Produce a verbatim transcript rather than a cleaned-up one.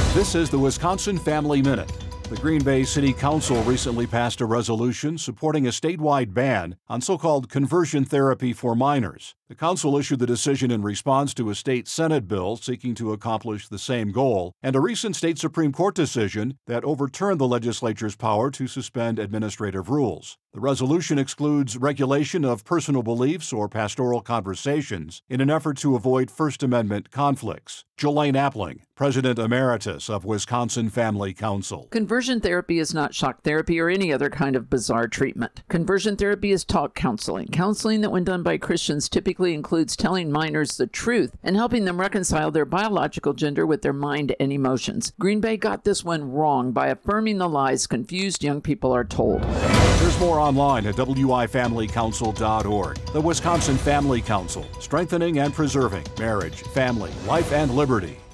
This is the Wisconsin Family Minute. The Green Bay City Council recently passed a resolution supporting a statewide ban on so-called conversion therapy for minors. The council issued the decision in response to a state Senate bill seeking to accomplish the same goal and a recent state Supreme Court decision that overturned the legislature's power to suspend administrative rules. The resolution excludes regulation of personal beliefs or pastoral conversations in an effort to avoid First Amendment conflicts. Jolaine Appling, President Emeritus of Wisconsin Family Council. Conversion therapy is not shock therapy or any other kind of bizarre treatment. Conversion therapy is talk counseling. Counseling that, when done by Christians, typically includes telling minors the truth and helping them reconcile their biological gender with their mind and emotions. Green Bay got this one wrong by affirming the lies confused young people are told. There's more online at w i family council dot org. The Wisconsin Family Council, strengthening and preserving marriage, family, life, and liberty.